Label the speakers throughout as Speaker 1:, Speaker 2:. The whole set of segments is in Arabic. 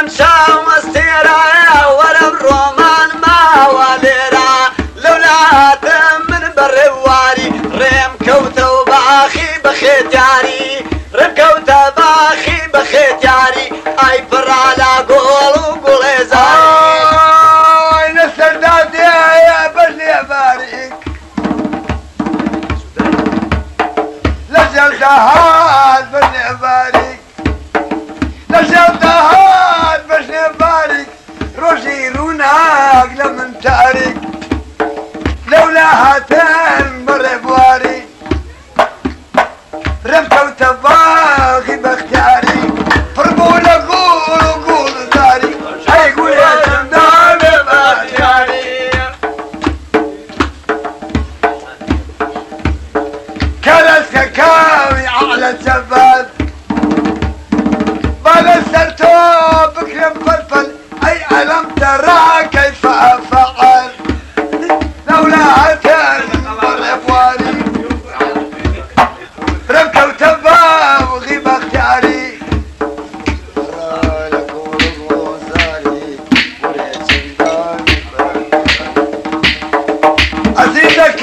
Speaker 1: من شام واستيرا ورا الرومان ما وليرا لولا من بالرواري ريم كوتا وباخي بختياري ريم كوتا باخي بختياري اي بر على قول وقول زاري
Speaker 2: نسر دادي يا بني باريك لجل دهاد بني باريك لجل دهاد بني باريك روجي روناق لمن تاريك لولا هاتين بر بواري رمت وتباغي باختياري فرقول اقول وقول داري هيقول يا زندان باختياري كرس كاوي على الجبل بلسرتو بكرم فلفل اي الم ترى كيف افعل لولا هاتين بر بواري رمت وتبا وغيب اختياري ازيدك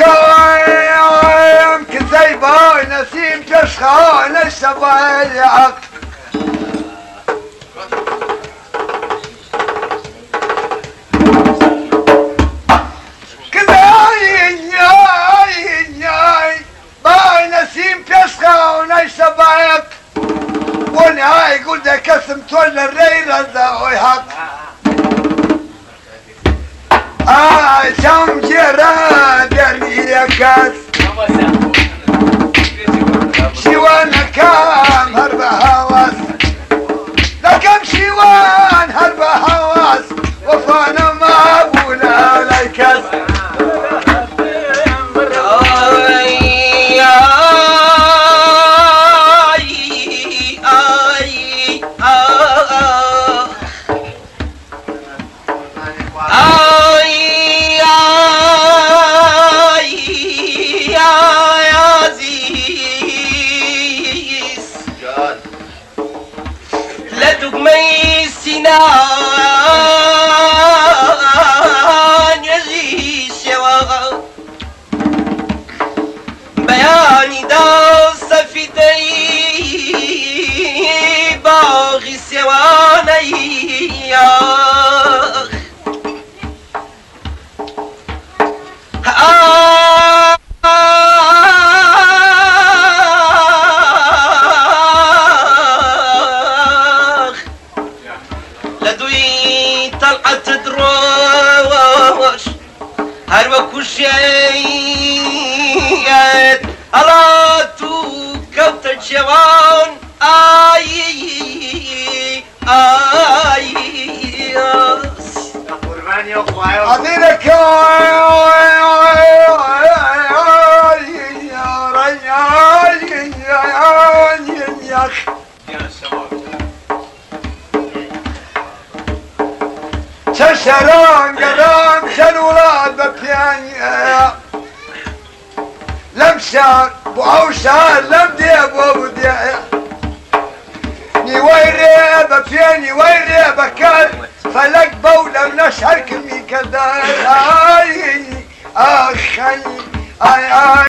Speaker 2: يمكن زي باي نسيم تشخان الشبايعك شبايك ونهاي يقول ده كسم تولى الريرة ذا ويحق شام جيران يا كاس شيوان كام هرب هواس لكم شيوان هرب هواس وفانا ما ابونا ليكاس
Speaker 1: بياني داس في باغي سواني لدوي طلعت دروش هربك وشيت على تو كوت الجوان
Speaker 2: عديلك ششران قدام شنولاد ببياني لم شار بو اوشار لم ديب وابو ديب ني ويري ببياني ويري بكار فلك بولة ونشهر كمي كدار اي اخي اي